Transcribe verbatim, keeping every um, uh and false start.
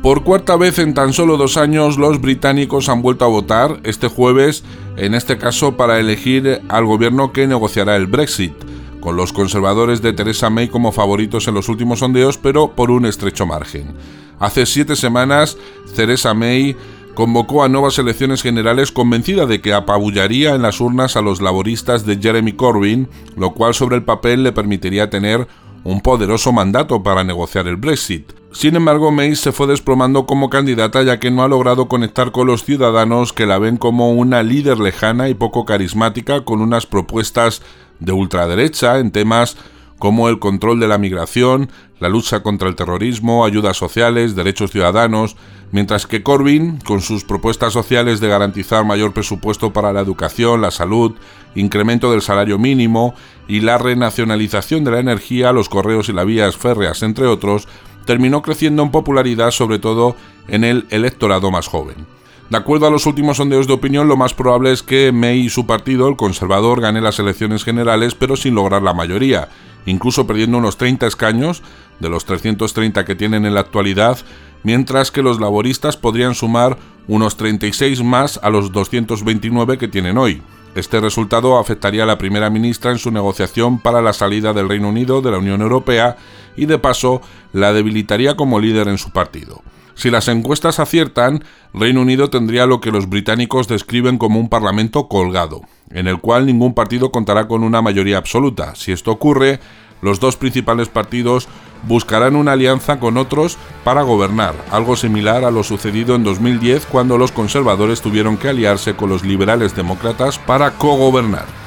Por cuarta vez en tan solo dos años, los británicos han vuelto a votar este jueves, en este caso para elegir al gobierno que negociará el Brexit, con los conservadores de Theresa May como favoritos en los últimos sondeos, pero por un estrecho margen. Hace siete semanas, Theresa May convocó a nuevas elecciones generales convencida de que apabullaría en las urnas a los laboristas de Jeremy Corbyn, lo cual sobre el papel le permitiría tener un poderoso mandato para negociar el Brexit. Sin embargo, May se fue desplomando como candidata, ya que no ha logrado conectar con los ciudadanos, que la ven como una líder lejana y poco carismática, con unas propuestas de ultraderecha en temas como el control de la migración, la lucha contra el terrorismo, ayudas sociales, derechos ciudadanos, mientras que Corbyn, con sus propuestas sociales de garantizar mayor presupuesto para la educación, la salud, incremento del salario mínimo y la renacionalización de la energía, los correos y las vías férreas, entre otros, terminó creciendo en popularidad, sobre todo en el electorado más joven. De acuerdo a los últimos sondeos de opinión, lo más probable es que May y su partido, el conservador, gane las elecciones generales, pero sin lograr la mayoría, incluso perdiendo unos treinta escaños de los trescientos treinta que tienen en la actualidad, mientras que los laboristas podrían sumar unos treinta y seis más a los doscientos veintinueve que tienen hoy. Este resultado afectaría a la primera ministra en su negociación para la salida del Reino Unido de la Unión Europea y, de paso, la debilitaría como líder en su partido. Si las encuestas aciertan, Reino Unido tendría lo que los británicos describen como un parlamento colgado, en el cual ningún partido contará con una mayoría absoluta. Si esto ocurre, los dos principales partidos buscarán una alianza con otros para gobernar, algo similar a lo sucedido en dos mil diez, cuando los conservadores tuvieron que aliarse con los liberales demócratas para cogobernar.